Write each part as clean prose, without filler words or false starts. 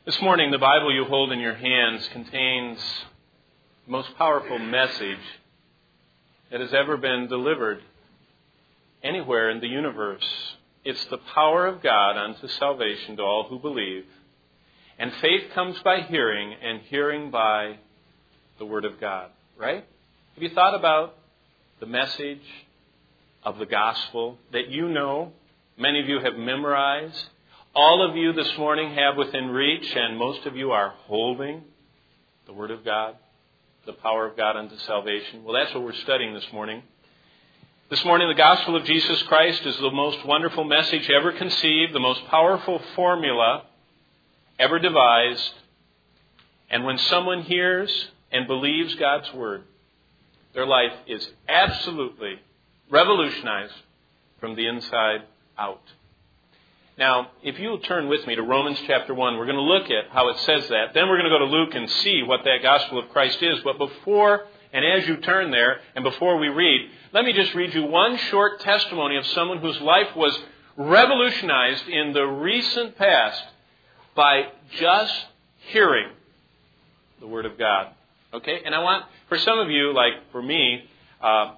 This morning, the Bible you hold in your hands contains the most powerful message that has ever been delivered anywhere in the universe. It's the power of God unto salvation to all who believe. And faith comes by hearing, and hearing by the Word of God. Right? Have you thought about the message of the gospel that you know, many of you have memorized, all of you this morning have within reach, and most of you are holding the Word of God, the power of God unto salvation? Well, that's what we're studying this morning. This morning, the gospel of Jesus Christ is the most wonderful message ever conceived, the most powerful formula ever devised. And when someone hears and believes God's Word, their life is absolutely revolutionized from the inside out. Now, if you'll turn with me to Romans chapter 1, we're going to look at how it says that. Then we're going to go to Luke and see what that gospel of Christ is. But before, and as you turn there, and before we read, let me just read you one short testimony of someone whose life was revolutionized in the recent past by just hearing the Word of God. Okay? And I want, for some of you, like for me, I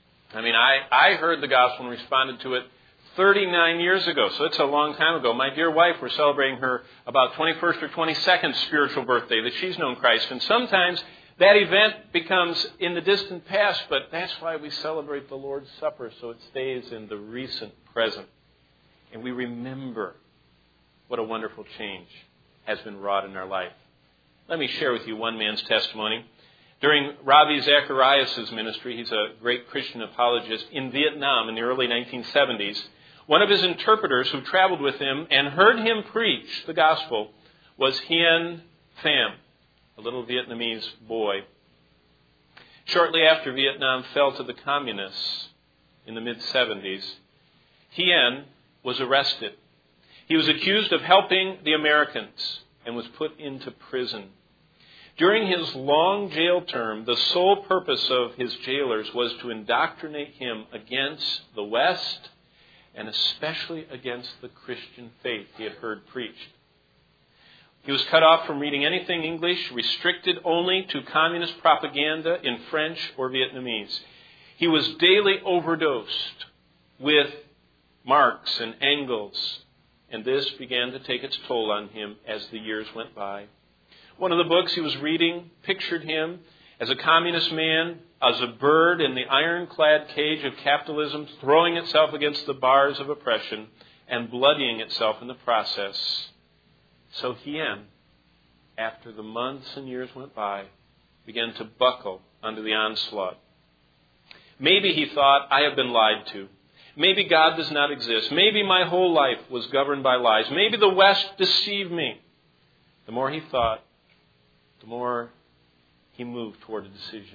heard the gospel and responded to it 39 years ago, so it's a long time ago. My dear wife, we're celebrating her about 21st or 22nd spiritual birthday that she's known Christ. And sometimes that event becomes in the distant past, but that's why we celebrate the Lord's Supper, so it stays in the recent present. And we remember what a wonderful change has been wrought in our life. Let me share with you one man's testimony. During Ravi Zacharias' ministry, he's a great Christian apologist in Vietnam in the early 1970s. One of his interpreters who traveled with him and heard him preach the gospel was Hien Pham, a little Vietnamese boy. Shortly after Vietnam fell to the communists in the mid-70s, Hien was arrested. He was accused of helping the Americans and was put into prison. During his long jail term, the sole purpose of his jailers was to indoctrinate him against the West and especially against the Christian faith he had heard preached. He was cut off from reading anything English, restricted only to communist propaganda in French or Vietnamese. He was daily overdosed with Marx and Engels, and this began to take its toll on him as the years went by. One of the books he was reading pictured him as a communist man, as a bird in the ironclad cage of capitalism, throwing itself against the bars of oppression and bloodying itself in the process. So Hien, after the months and years went by, began to buckle under the onslaught. Maybe he thought, I have been lied to. Maybe God does not exist. Maybe my whole life was governed by lies. Maybe the West deceived me. The more he thought, the more he moved toward a decision.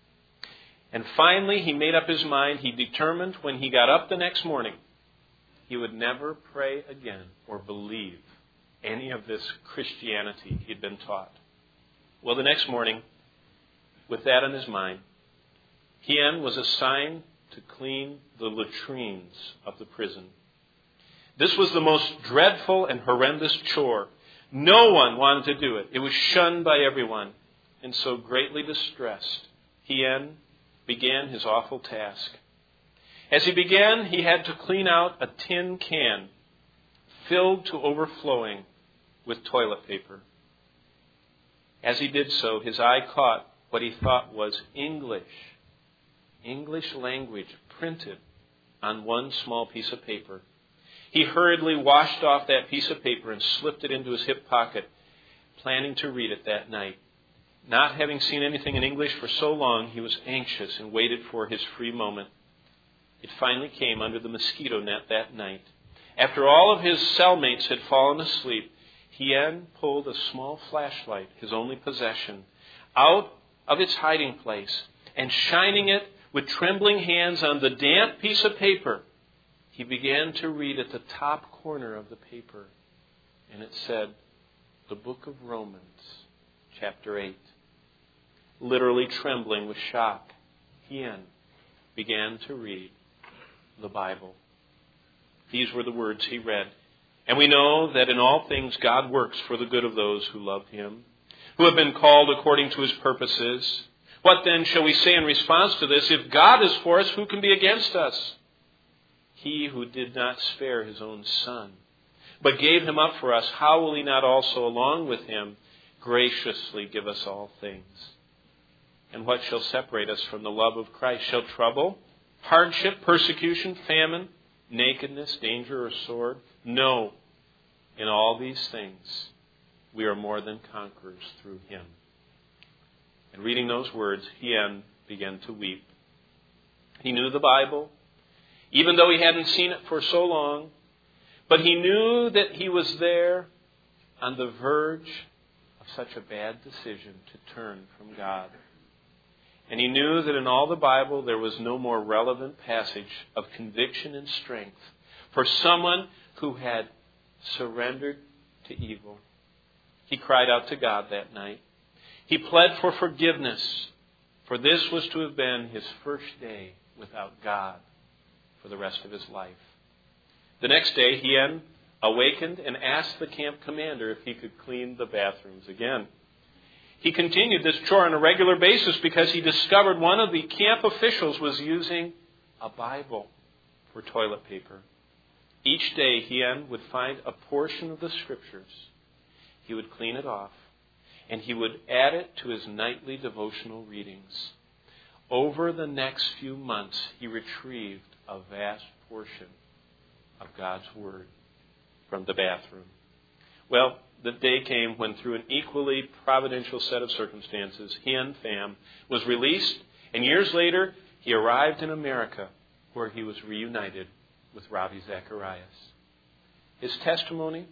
And finally, he made up his mind. He determined when he got up the next morning, he would never pray again or believe any of this Christianity he had been taught. Well, the next morning, with that in his mind, Hien was assigned to clean the latrines of the prison. This was the most dreadful and horrendous chore. No one wanted to do it. It was shunned by everyone. And so greatly distressed, Hien began his awful task. As he began, he had to clean out a tin can filled to overflowing with toilet paper. As he did so, his eye caught what he thought was English language printed on one small piece of paper. He hurriedly washed off that piece of paper and slipped it into his hip pocket, planning to read it that night. Not having seen anything in English for so long, he was anxious and waited for his free moment. It finally came under the mosquito net that night. After all of his cellmates had fallen asleep, Hien pulled a small flashlight, his only possession, out of its hiding place, and shining it with trembling hands on the damp piece of paper, he began to read at the top corner of the paper. And it said, the book of Romans, chapter 8. Literally trembling with shock, Hien began to read the Bible. These were the words he read. And we know that in all things God works for the good of those who love Him, who have been called according to His purposes. What then shall we say in response to this? If God is for us, who can be against us? He who did not spare His own Son, but gave Him up for us, how will He not also along with Him graciously give us all things? And what shall separate us from the love of Christ? Shall trouble, hardship, persecution, famine, nakedness, danger, or sword? No. In all these things, we are more than conquerors through Him. And reading those words, Hien began to weep. He knew the Bible, even though he hadn't seen it for so long, but he knew that he was there on the verge of such a bad decision to turn from God. And he knew that in all the Bible there was no more relevant passage of conviction and strength for someone who had surrendered to evil. He cried out to God that night. He pled for forgiveness, for this was to have been his first day without God for the rest of his life. The next day, Hien awakened and asked the camp commander if he could clean the bathrooms again. He continued this chore on a regular basis because he discovered one of the camp officials was using a Bible for toilet paper. Each day, Hien would find a portion of the Scriptures. He would clean it off, and he would add it to his nightly devotional readings. Over the next few months, he retrieved a vast portion of God's Word from the bathroom. Well, the day came when, through an equally providential set of circumstances, Hien Pham was released, and years later, he arrived in America, where he was reunited with Ravi Zacharias. His testimony,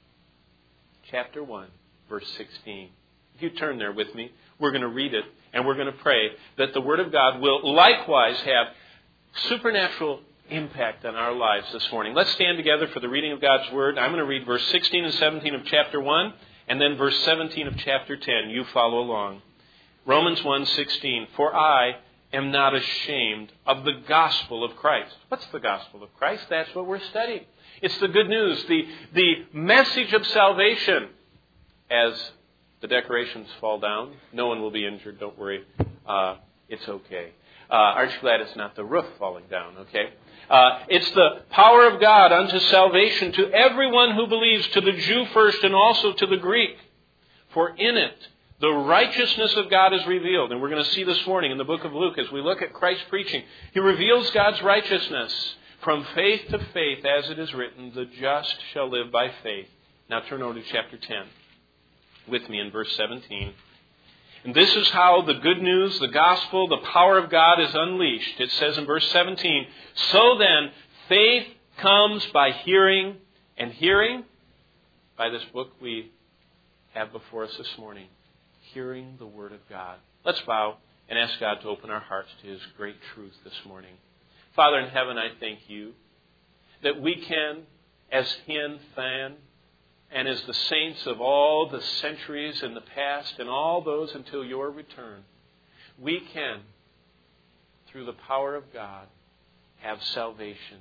chapter 1, verse 16. If you turn there with me, we're going to read it, and we're going to pray that the Word of God will likewise have supernatural impact on our lives this morning. Let's stand together for the reading of God's Word. I'm going to read verse 16 and 17 of chapter 1, and then verse 17 of chapter 10. You follow along. Romans 1:16. For I am not ashamed of the gospel of Christ. What's the gospel of Christ? That's what we're studying. It's the good news, the message of salvation. As the decorations fall down, no one will be injured, don't worry. It's okay. Aren't you glad it's not the roof falling down, okay? It's the power of God unto salvation to everyone who believes, to the Jew first and also to the Greek. For in it, the righteousness of God is revealed. And we're going to see this morning in the book of Luke, as we look at Christ's preaching, He reveals God's righteousness from faith to faith, as it is written, the just shall live by faith. Now turn over to chapter 10 with me in verse 17. And this is how the good news, the gospel, the power of God is unleashed. It says in verse 17, so then faith comes by hearing, and hearing by this book we have before us this morning, hearing the Word of God. Let's bow and ask God to open our hearts to His great truth this morning. Father in heaven, I thank You that we can, as Hien Pham, and as the saints of all the centuries in the past and all those until Your return, we can, through the power of God, have salvation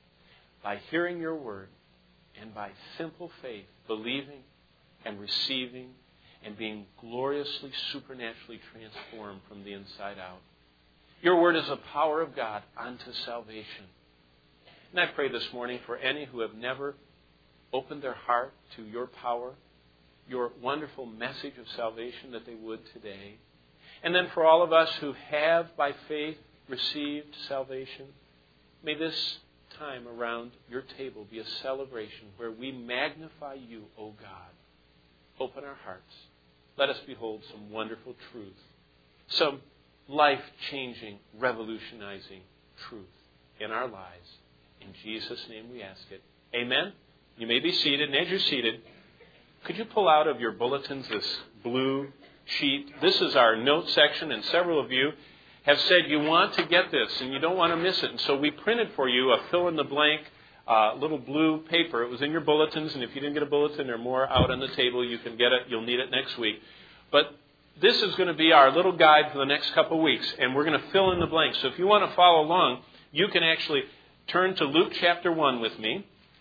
by hearing Your word and by simple faith, believing and receiving and being gloriously, supernaturally transformed from the inside out. Your word is the power of God unto salvation. And I pray this morning for any who have never opened their heart to Your power, Your wonderful message of salvation, that they would today. And then for all of us who have by faith received salvation, may this time around Your table be a celebration where we magnify You, O God. Open our hearts. Let us behold some wonderful truth, some life-changing, revolutionizing truth in our lives. In Jesus' name we ask it. Amen. You may be seated, and as you're seated, could you pull out of your bulletins this blue sheet? This is our note section, and several of you have said you want to get this and you don't want to miss it. And so we printed for you a fill-in-the-blank little blue paper. It was in your bulletins, and if you didn't get a bulletin, there are more out on the table. You can get it. You'll need it next week. But this is going to be our little guide for the next couple of weeks, and we're going to fill in the blanks. So if you want to follow along, you can actually turn to Luke chapter 1 with me.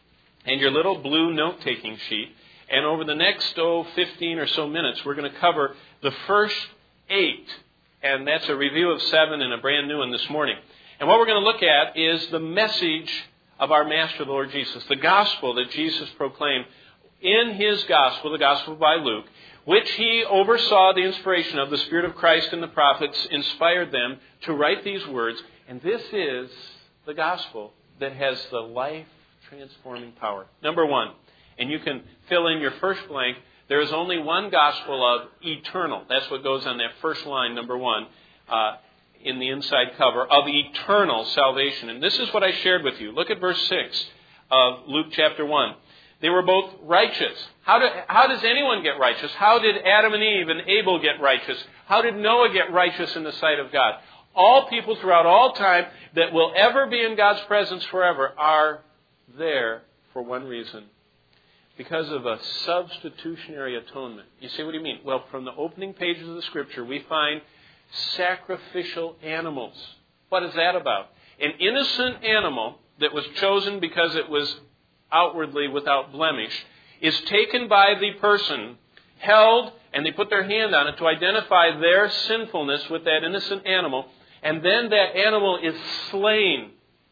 and your little blue note-taking sheet. And over the next, 15 or so minutes, we're going to cover the first 8. And that's a review of 7 and a brand new one this morning. And what we're going to look at is the message of our Master, the Lord Jesus, the gospel that Jesus proclaimed in His gospel, the gospel by Luke, which He oversaw the inspiration of the Spirit of Christ and the prophets, inspired them to write these words. And this is the gospel that has the life-transforming power. Number 1, and you can fill in your first blank, there is only one gospel of eternal. That's what goes on that first line, number 1, in the inside cover, of eternal salvation. And this is what I shared with you. Look at verse 6 of Luke chapter 1. They were both righteous. How does anyone get righteous? How did Adam and Eve and Abel get righteous? How did Noah get righteous in the sight of God? All people throughout all time that will ever be in God's presence forever are there for one reason. Because of a substitutionary atonement. You say, what do you mean? Well, from the opening pages of the Scripture, we find sacrificial animals. What is that about? An innocent animal that was chosen because it was outwardly without blemish is taken by the person, held, and they put their hand on it to identify their sinfulness with that innocent animal, and then that animal is slain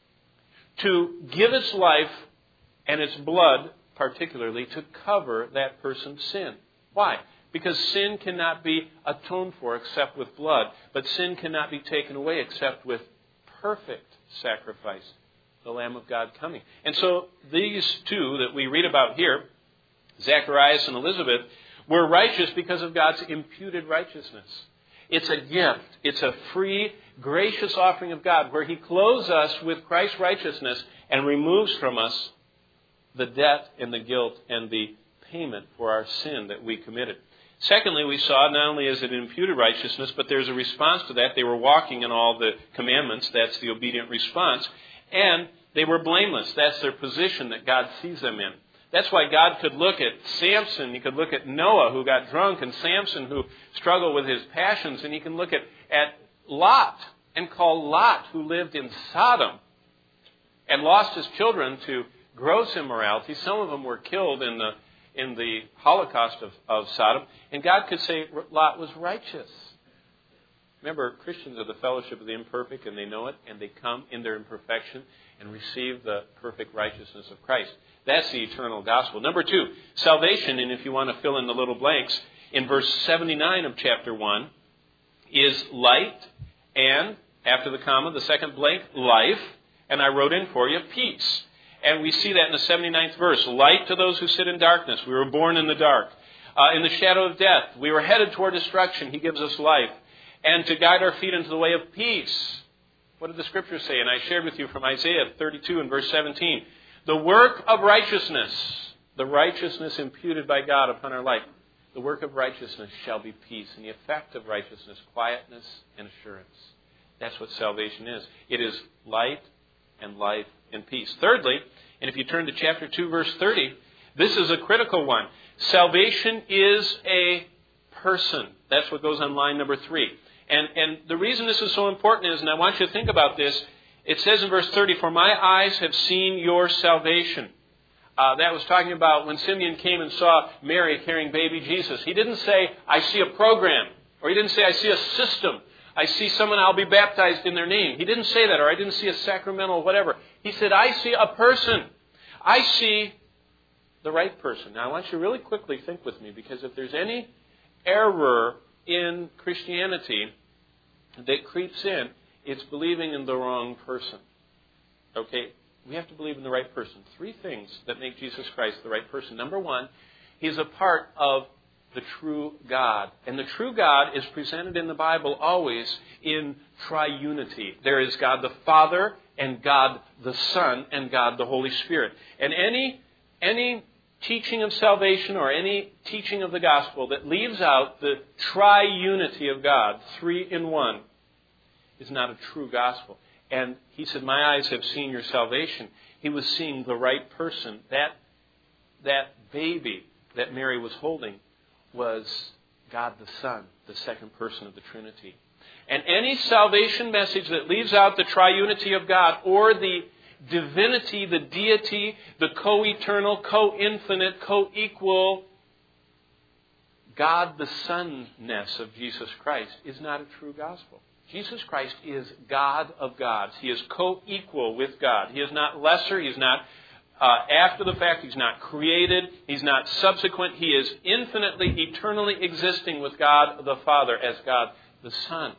to give its life and its blood, particularly, to cover that person's sin. Why? Because sin cannot be atoned for except with blood, but sin cannot be taken away except with perfect sacrifice, the Lamb of God coming. And so these two that we read about here, Zacharias and Elizabeth, were righteous because of God's imputed righteousness. It's a gift. It's a free, gracious offering of God where He clothes us with Christ's righteousness and removes from us the debt and the guilt and the payment for our sin that we committed. Secondly, we saw not only is it imputed righteousness, but there's a response to that. They were walking in all the commandments. That's the obedient response. And they were blameless. That's their position that God sees them in. That's why God could look at Samson. He could look at Noah, who got drunk, and Samson, who struggled with his passions. And He can look at Lot and call Lot, who lived in Sodom and lost his children to gross immorality. Some of them were killed in the Holocaust of Sodom. And God could say Lot was righteous. Remember, Christians are the fellowship of the imperfect, and they know it, and they come in their imperfection and receive the perfect righteousness of Christ. That's the eternal gospel. Number 2, salvation, and if you want to fill in the little blanks, in verse 79 of chapter 1, is light, and, after the comma, the second blank, life, and I wrote in for you, peace. And we see that in the 79th verse. Light to those who sit in darkness. We were born in the dark. In the shadow of death. We were headed toward destruction. He gives us life. And to guide our feet into the way of peace. What did the Scriptures say? And I shared with you from Isaiah 32 and verse 17. The work of righteousness, the righteousness imputed by God upon our life, the work of righteousness shall be peace. And the effect of righteousness, quietness and assurance. That's what salvation is. It is light and life and peace. Thirdly, and if you turn to chapter 2, verse 30, this is a critical one. Salvation is a person. That's what goes on line number 3. And the reason this is so important is, and I want you to think about this, it says in verse 30, for my eyes have seen your salvation. That was talking about when Simeon came and saw Mary carrying baby Jesus. He didn't say, I see a program. Or he didn't say, I see a system. I see someone, I'll be baptized in their name. He didn't say that, or I didn't see a sacramental whatever. He said, I see a person. I see the right person. Now, I want you to really quickly think with me, because if there's any error in Christianity that creeps in, it's believing in the wrong person. Okay? We have to believe in the right person. 3 things that make Jesus Christ the right person. Number 1, He's a part of the true God. And the true God is presented in the Bible always in triunity. There is God the Father, and God the Son, and God the Holy Spirit. And any teaching of salvation or any teaching of the gospel that leaves out the triunity of God, 3 in 1, is not a true gospel. And He said, my eyes have seen your salvation. He was seeing the right person. That baby that Mary was holding was God the Son, the second person of the Trinity. And any salvation message that leaves out the triunity of God or the divinity, the deity, the co-eternal, co-infinite, co-equal God the Son-ness of Jesus Christ is not a true gospel. Jesus Christ is God of gods. He is co-equal with God. He is not lesser. He is not after the fact. He's not created. He's not subsequent. He is infinitely, eternally existing with God the Father as God the Son.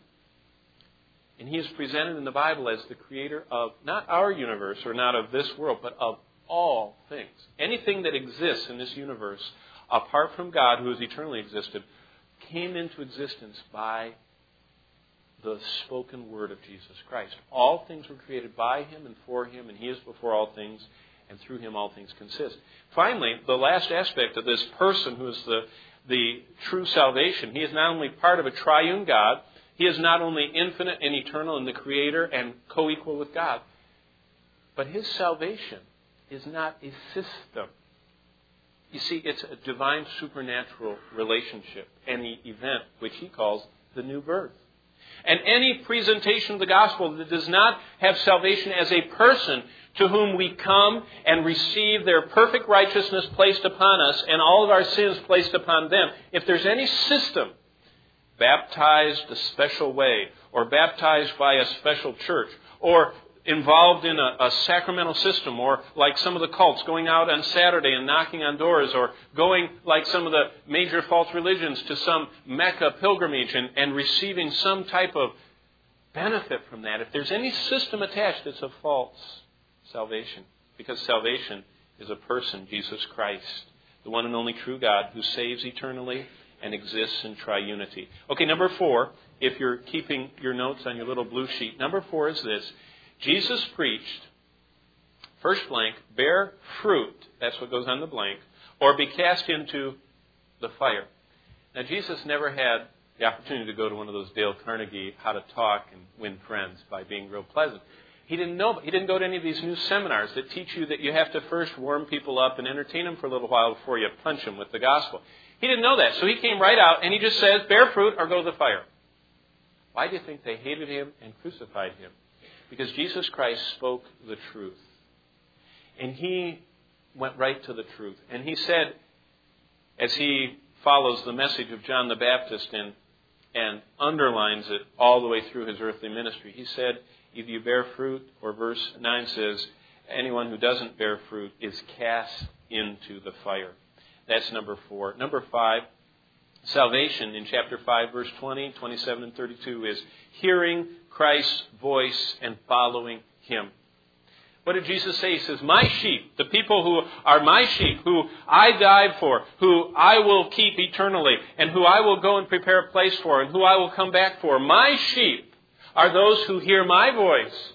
And He is presented in the Bible as the creator of not our universe or not of this world, but of all things. Anything that exists in this universe, apart from God who has eternally existed, came into existence by the spoken word of Jesus Christ. All things were created by Him and for Him, and He is before all things, and through Him all things consist. Finally, the last aspect of this person who is the true salvation, He is not only part of a triune God, He is not only infinite and eternal and the Creator and co-equal with God, but His salvation is not a system. You see, it's a divine supernatural relationship, any event which He calls the new birth. And any presentation of the gospel that does not have salvation as a person to whom we come and receive their perfect righteousness placed upon us and all of our sins placed upon them, if there's any system, baptized a special way, or baptized by a special church, or involved in a sacramental system, or like some of the cults, going out on Saturday and knocking on doors, or going like some of the major false religions to some Mecca pilgrimage and receiving some type of benefit from that. If there's any system attached, it's a false salvation, because salvation is a person, Jesus Christ, the one and only true God who saves eternally and exists in triunity. Okay, number 4, if you're keeping your notes on your little blue sheet, number 4 is this. Jesus preached, first blank, bear fruit, that's what goes on the blank, or be cast into the fire. Now, Jesus never had the opportunity to go to one of those Dale Carnegie how to talk and win friends by being real pleasant. He didn't know. He didn't go to any of these new seminars that teach you that you have to first warm people up and entertain them for a little while before you punch them with the gospel. He didn't know that. So he came right out and he just says, bear fruit or go to the fire. Why do you think they hated Him and crucified Him? Because Jesus Christ spoke the truth. And He went right to the truth. And He said, as He follows the message of John the Baptist and underlines it all the way through His earthly ministry, He said, either you bear fruit, or verse 9 says, anyone who doesn't bear fruit is cast into the fire. That's number 4. Number 5, salvation in chapter 5, verse 20, 27, and 32 is hearing Christ's voice and following Him. What did Jesus say? He says, my sheep, the people who are my sheep, who I died for, who I will keep eternally, and who I will go and prepare a place for, and who I will come back for, my sheep are those who hear my voice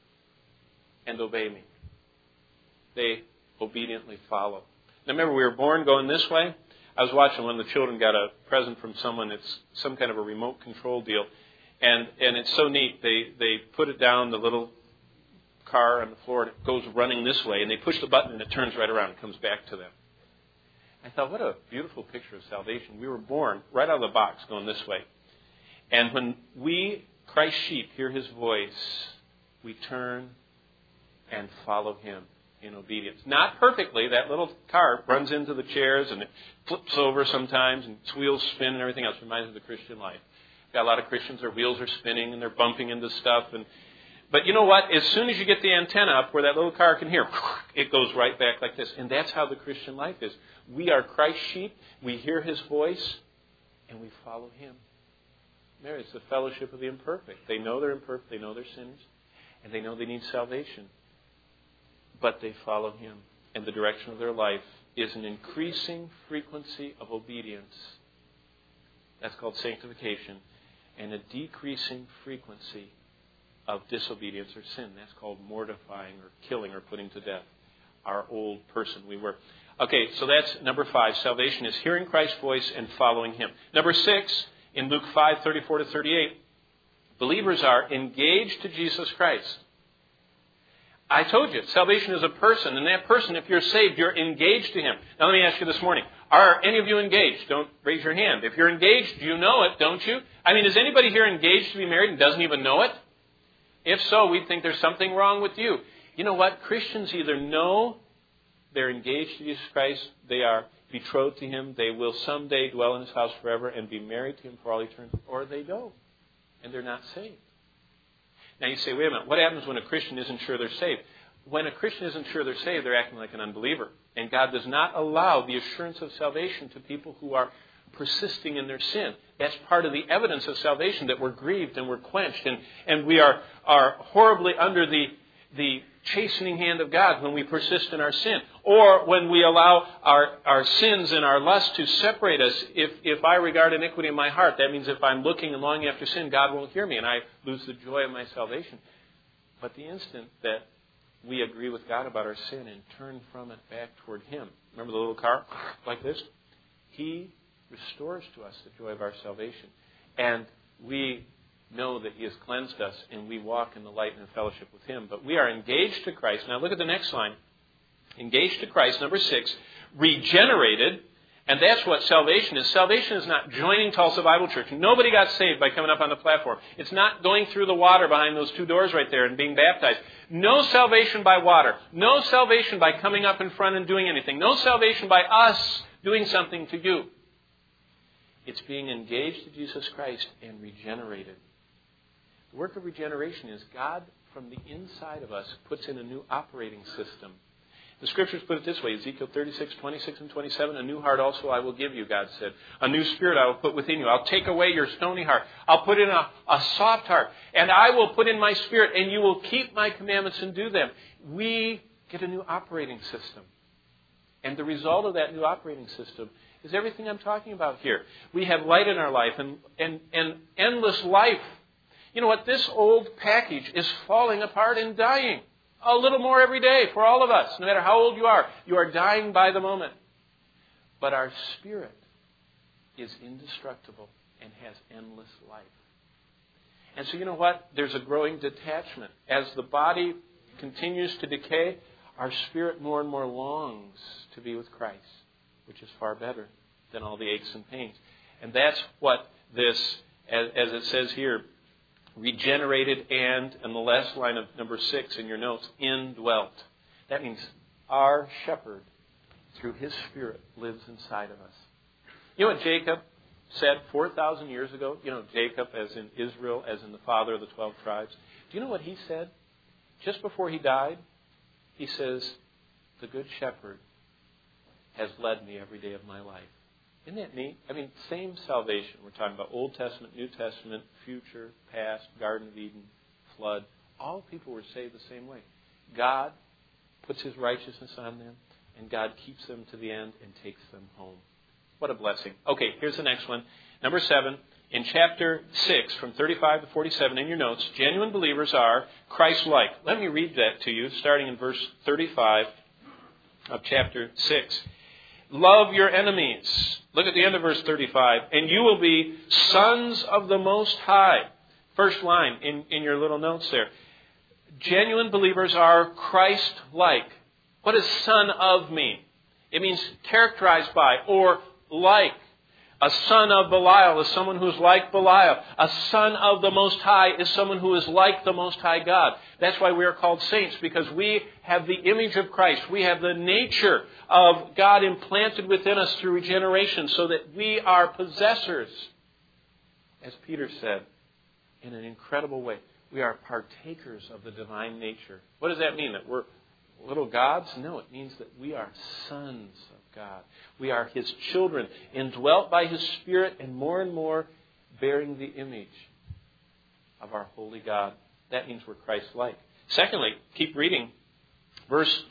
and obey me. They obediently follow. Now remember, we were born going this way. I was watching when the children got a present from someone. It's some kind of a remote control deal. And it's so neat. They put it down, the little car on the floor, and it goes running this way. And they push the button, and it turns right around and comes back to them. I thought, what a beautiful picture of salvation. We were born right out of the box going this way. And when we, Christ's sheep, hear His voice, we turn and follow Him in obedience. Not perfectly. That little car runs into the chairs and it flips over sometimes and its wheels spin and everything else. It reminds me of the Christian life. Got a lot of Christians, their wheels are spinning and they're bumping into stuff. But you know what? As soon as you get the antenna up where that little car can hear, it goes right back like this. And that's how the Christian life is. We are Christ's sheep. We hear His voice and we follow Him. Mary, it's the fellowship of the imperfect. They know they're imperfect. They know they're sinners. And they know they need salvation. But they follow Him. And the direction of their life is an increasing frequency of obedience. That's called sanctification. And a decreasing frequency of disobedience or sin. That's called mortifying or killing or putting to death our old person we were. Okay, so that's number 5. Salvation is hearing Christ's voice and following Him. Number 6, in Luke 5:34 to 38, believers are engaged to Jesus Christ. I told you, salvation is a person, and that person, if you're saved, you're engaged to Him. Now let me ask you this morning, are any of you engaged? Don't raise your hand. If you're engaged, you know it, don't you? I mean, is anybody here engaged to be married and doesn't even know it? If so, we'd think there's something wrong with you. You know what? Christians either know they're engaged to Jesus Christ, they are betrothed to Him, they will someday dwell in His house forever and be married to Him for all eternity, or they don't, and they're not saved. Now you say, wait a minute, what happens when a Christian isn't sure they're saved? When a Christian isn't sure they're saved, they're acting like an unbeliever. And God does not allow the assurance of salvation to people who are persisting in their sin. That's part of the evidence of salvation, that we're grieved and we're quenched and we are horribly under the chastening hand of God when we persist in our sin. Or when we allow our sins and our lust to separate us. If I regard iniquity in my heart, that means if I'm looking and longing after sin, God won't hear me and I lose the joy of my salvation. But the instant that we agree with God about our sin and turn from it back toward Him. Remember the little car? Like this? He restores to us the joy of our salvation. And we know that He has cleansed us and we walk in the light and in fellowship with Him. But we are engaged to Christ. Now look at the next line. Engaged to Christ, number 6. Regenerated. And that's what salvation is. Salvation is not joining Tulsa Bible Church. Nobody got saved by coming up on the platform. It's not going through the water behind those 2 doors right there and being baptized. No salvation by water. No salvation by coming up in front and doing anything. No salvation by us doing something to you. It's being engaged to Jesus Christ and regenerated. The work of regeneration is God, from the inside of us, puts in a new operating system. The Scriptures put it this way, Ezekiel 36, 26 and 27, a new heart also I will give you, God said. A new spirit I will put within you. I'll take away your stony heart. I'll put in a soft heart. And I will put in my spirit, and you will keep my commandments and do them. We get a new operating system. And the result of that new operating system is everything I'm talking about here. We have light in our life and endless life. You know what? This old package is falling apart and dying. A little more every day for all of us. No matter how old you are dying by the moment. But our spirit is indestructible and has endless life. And so you know what? There's a growing detachment. As the body continues to decay, our spirit more and more longs to be with Christ, which is far better than all the aches and pains. And that's what this, as it says here, regenerated and the last line of number 6 in your notes, indwelt. That means our shepherd, through His Spirit, lives inside of us. You know what Jacob said 4,000 years ago? You know, Jacob as in Israel, as in the father of the 12 tribes. Do you know what he said? Just before he died, he says, the good shepherd has led me every day of my life. Isn't that neat? I mean, same salvation. We're talking about Old Testament, New Testament, future, past, Garden of Eden, flood. All people were saved the same way. God puts His righteousness on them, and God keeps them to the end and takes them home. What a blessing. Okay, here's the next one. Number 7, in chapter 6, from 35 to 47 in your notes, genuine believers are Christ-like. Let me read that to you, starting in verse 35 of chapter 6. Love your enemies. Look at the end of verse 35. And you will be sons of the Most High. First line in your little notes there. Genuine believers are Christ-like. What does son of mean? It means characterized by or like. A son of Belial is someone who is like Belial. A son of the Most High is someone who is like the Most High God. That's why we are called saints, because we have the image of Christ. We have the nature of God implanted within us through regeneration, so that we are possessors, as Peter said, in an incredible way. We are partakers of the divine nature. What does that mean? That we're little gods? No, it means that we are sons of God. We are His children, indwelt by His Spirit, and more bearing the image of our holy God. That means we're Christ-like. Secondly, keep reading. Verse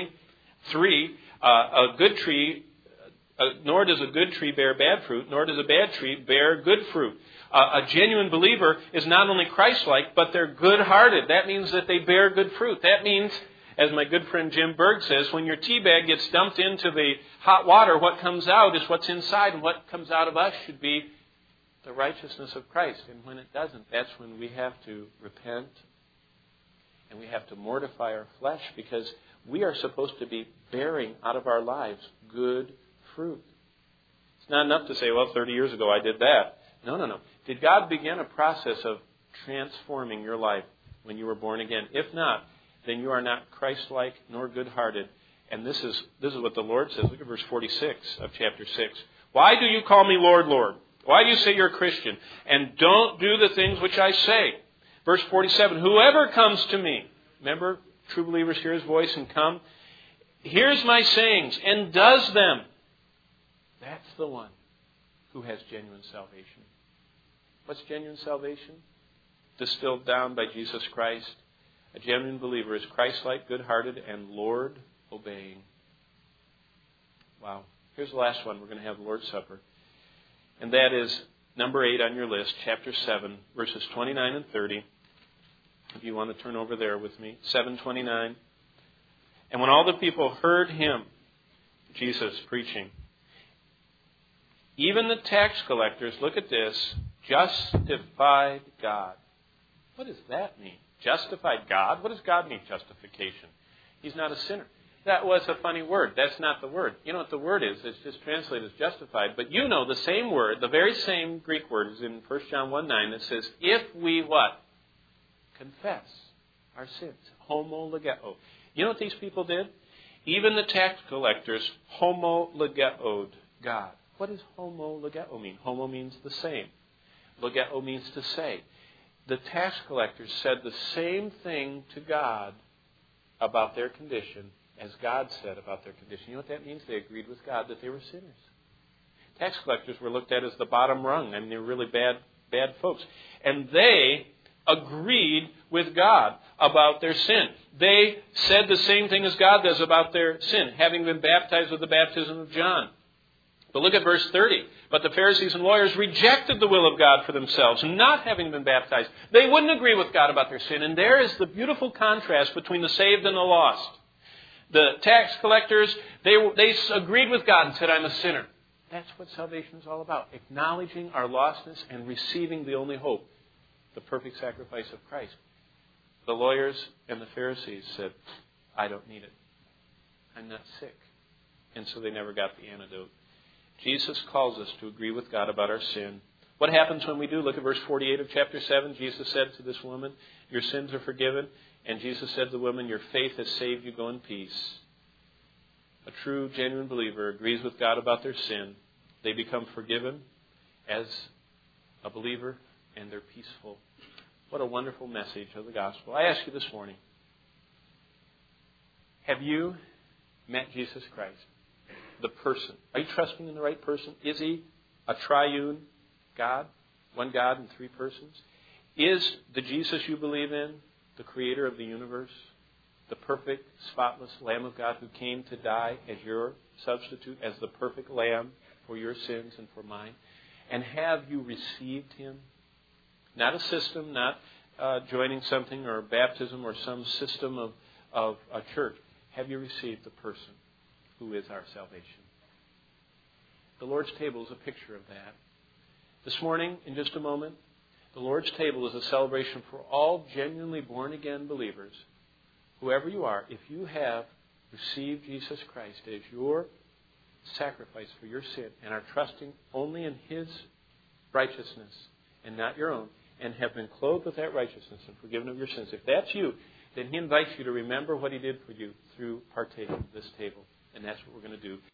43, a good tree, nor does a good tree bear bad fruit, nor does a bad tree bear good fruit. A genuine believer is not only Christ-like, but they're good-hearted. That means that they bear good fruit. That means, as my good friend Jim Berg says, when your tea bag gets dumped into the hot water, what comes out is what's inside, and what comes out of us should be the righteousness of Christ. And when it doesn't, that's when we have to repent and we have to mortify our flesh, because we are supposed to be bearing out of our lives good fruit. It's not enough to say, well, 30 years ago I did that. No. Did God begin a process of transforming your life when you were born again? If not, then you are not Christ-like nor good-hearted. And this is what the Lord says. Look at verse 46 of chapter 6. Why do you call me Lord, Lord? Why do you say you're a Christian and don't do the things which I say? Verse 47, whoever comes to me, remember, true believers hear his voice and come, hears my sayings and does them. That's the one who has genuine salvation. What's genuine salvation? Distilled down by Jesus Christ. A genuine believer is Christ-like, good-hearted, and Lord-obeying. Wow. Here's the last one. We're going to have the Lord's Supper. And that is number 8 on your list, chapter 7, verses 29 and 30. If you want to turn over there with me. 7:29. And when all the people heard him, Jesus preaching, even the tax collectors, look at this, justified God. What does that mean? Justified God? What does God mean, justification? He's not a sinner. That was a funny word. That's not the word. You know what the word is? It's just translated as justified. But you know the same word, the very same Greek word is in 1 John 1:9 that says, if we what? Confess our sins. Homologeo. You know what these people did? Even the tax collectors homolegeoed God. What does homologeo mean? Homo means the same. Logeo means to say. The tax collectors said the same thing to God about their condition as God said about their condition. You know what that means? They agreed with God that they were sinners. Tax collectors were looked at as the bottom rung. I mean, they were really bad folks. And they agreed with God about their sin. They said the same thing as God does about their sin, having been baptized with the baptism of John. But look at verse 30. But the Pharisees and lawyers rejected the will of God for themselves, not having been baptized. They wouldn't agree with God about their sin. And there is the beautiful contrast between the saved and the lost. The tax collectors, they agreed with God and said, I'm a sinner. That's what salvation is all about. Acknowledging our lostness and receiving the only hope, the perfect sacrifice of Christ. The lawyers and the Pharisees said, I don't need it. I'm not sick. And so they never got the antidote. Jesus calls us to agree with God about our sin. What happens when we do? Look at verse 48 of chapter 7. Jesus said to this woman, your sins are forgiven. And Jesus said to the woman, your faith has saved you. Go in peace. A true, genuine believer agrees with God about their sin. They become forgiven as a believer, and they're peaceful. What a wonderful message of the gospel. I ask you this morning, have you met Jesus Christ? The person. Are you trusting in the right person? Is he a triune God? One God in three persons? Is the Jesus you believe in the creator of the universe? The perfect, spotless Lamb of God who came to die as your substitute, as the perfect Lamb for your sins and for mine? And have you received him? Not a system, not joining something or baptism or some system of a church. Have you received the person who is our salvation? The Lord's table is a picture of that. This morning, in just a moment, the Lord's table is a celebration for all genuinely born-again believers. Whoever you are, if you have received Jesus Christ as your sacrifice for your sin and are trusting only in his righteousness and not your own, and have been clothed with that righteousness and forgiven of your sins, if that's you, then he invites you to remember what he did for you through partaking of this table. And that's what we're going to do.